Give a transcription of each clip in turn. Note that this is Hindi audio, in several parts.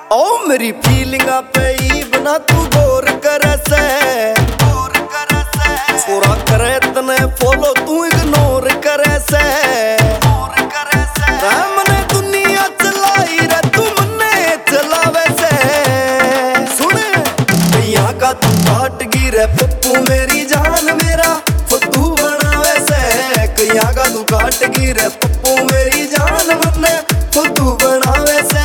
ओ मेरी फीलिंगा पे ही बना तू गौर करे से छोरा करे तने फॉलो तू इग्नोर करे से मने दुनिया चलाई रे तू मने चलावे से सुन भैया का तू काट गिरे पप्पू मेरी जान मेरा फुद्दू बनावे से कैया का तू काट गिरे पप्पू मेरी जान मने फुद्दू बनावे से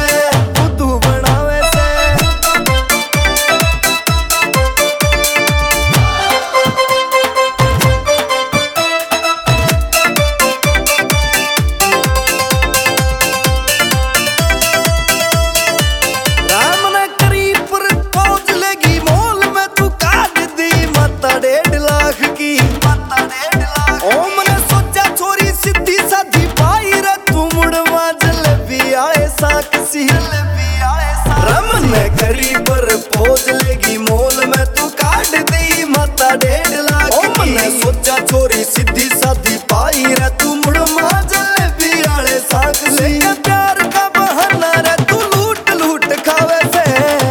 रमन करी पर पोज लेगी मोल में तू काट दी माता 1.5 लाख की मैंने सोचा छोरी सीधी साधी पाई रे तू मुड़ जलेबी आले साक से प्यार का बहाना रे तू लूट लूट खावे से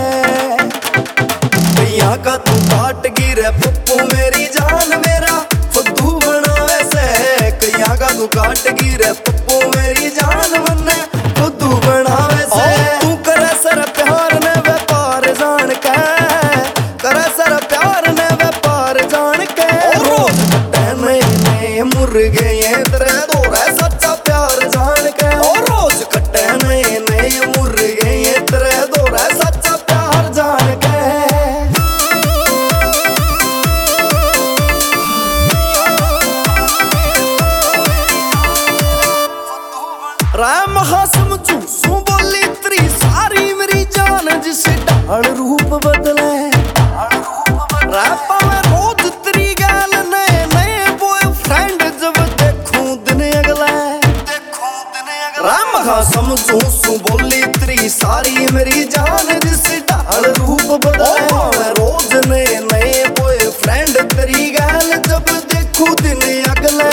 भैया का तू काट गिरे पप्पू मेरी जान मेरा फुद्दू बनावे से कैया का तू काट गिरे पप्पू मेरी जान मन्ने फुद्दू बनावे से तू करे सर प्यार ने व्यापार जान के करे सर प्यार ने व्यापार जान के रोज कट्टे नए मुर्गे ये तेरे दोरे सच्चा प्यार जान के रोज कट्टे नए मुर्गे ये तेरे दोरे सच्चा प्यार जान के राम हासम चूसू बोली तेरी सारी मेरी जान जिसे ढाल रूप बदले रापा में रोज तेरी गाल नए नए बॉयफ्रेंड जब देखूं दिन अगला राम हासम चूसू बोली तेरी सारी मेरी जान जिसे ढाल रूप बदले रोज नए नए बॉयफ्रेंड तेरी गाल जब देखूं दिन अगला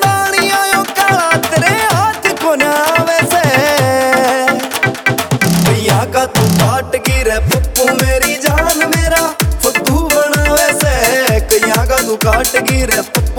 का तू काट गिरे पप्पू मेरी जान मेरा फुद्दू बनावे से कैया का तू काट गिरे